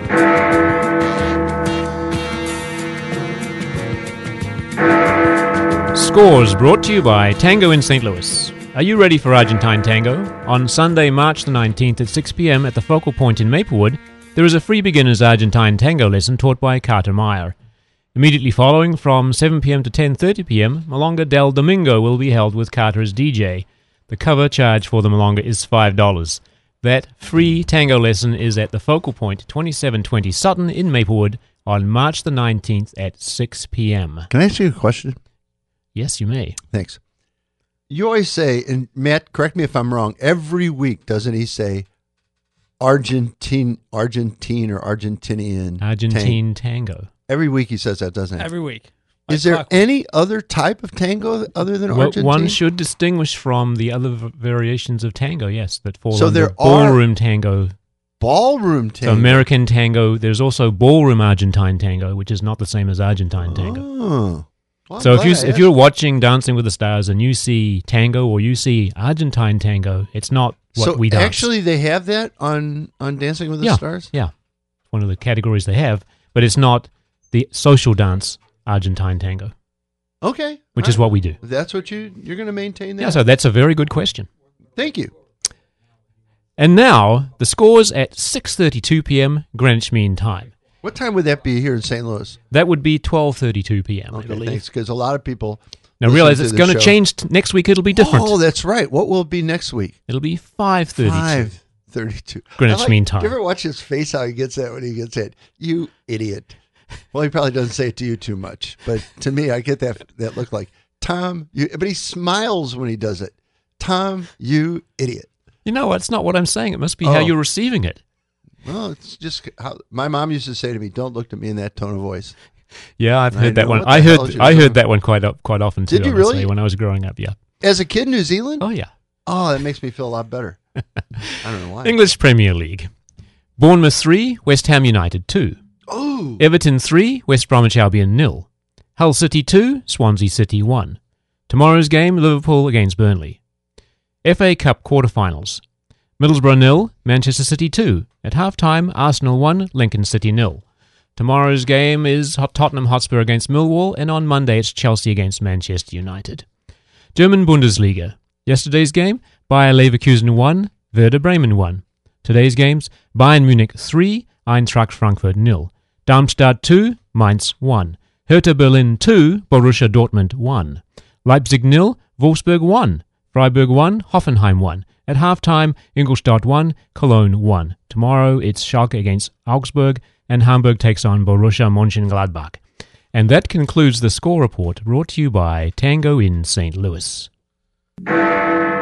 Scores brought to you by Tango in St. Louis. Are you ready for Argentine Tango? On Sunday, March the 19th at 6 p.m. at the Focal Point in Maplewood, there is a free beginner's Argentine Tango lesson taught by Carter Meyer. Immediately following, from 7 p.m. to 10:30 p.m., Milonga del Domingo will be held with Carter as DJ. The cover charge for the Milonga is $5. That free tango lesson is at the Focal Point, 2720 Sutton in Maplewood, on March the 19th at 6 p.m. Can I ask you a question? Yes, you may. Thanks. You always say, and Matt, correct me if I'm wrong, every week, doesn't he say Argentine or Argentinian Tango. Every week he says that, doesn't he? Every week. Is there any other type of tango other than Argentine? One should distinguish from the other variations of tango, yes, that fall so under there ballroom tango. Ballroom tango. So American tango. There's also ballroom Argentine tango, which is not the same as Argentine tango. Oh. Well, so if you're watching Dancing with the Stars and you see tango or you see Argentine tango, it's not what we dance. So actually they have that on Dancing with the Stars? Yeah, one of the categories they have, but it's not the social dance Argentine tango. Okay. Which is what we do. That's what you're going to maintain that? Yeah, so that's a very good question. Thank you. And now, the scores at 6:32 p.m. Greenwich Mean Time. What time would that be here in St. Louis? That would be 12:32 p.m., I Okay, believe. thanks, because a lot of people... Now realize it's going to change. Next week it'll be different. Oh, that's right. What will it be next week? It'll be 5:32. 5:32. Greenwich Mean Time. Do you ever watch his face, how he gets that when he gets that? You idiot. Well, he probably doesn't say it to you too much, but to me, I get that look like, Tom, but he smiles when he does it. Tom, you idiot. You know, it's not what I'm saying. It must be how you're receiving it. Well, it's just how my mom used to say to me, "Don't look at me in that tone of voice." Yeah, I've heard that one. I heard that one quite often too. Did you really? When I was growing up, yeah. As a kid in New Zealand? Oh yeah. Oh, that makes me feel a lot better. I don't know why. English Premier League. Bournemouth 3, West Ham United 2. Oh. Everton 3, West Bromwich Albion 0. Hull City 2, Swansea City 1. Tomorrow's game, Liverpool against Burnley. FA Cup quarter-finals. Middlesbrough 0, Manchester City 2. At half-time, Arsenal 1, Lincoln City 0. Tomorrow's game is Tottenham Hotspur against Millwall, and on Monday it's Chelsea against Manchester United. German Bundesliga. Yesterday's game, Bayer Leverkusen 1, Werder Bremen 1. Today's games, Bayern Munich 3, Eintracht Frankfurt 0. Darmstadt 2, Mainz 1. Hertha Berlin 2, Borussia Dortmund 1. Leipzig 0, Wolfsburg 1. Freiburg 1, Hoffenheim 1. At halftime, Ingolstadt 1, Cologne 1. Tomorrow, it's Schalke against Augsburg, and Hamburg takes on Borussia Mönchengladbach. And that concludes the score report brought to you by Tango in St. Louis.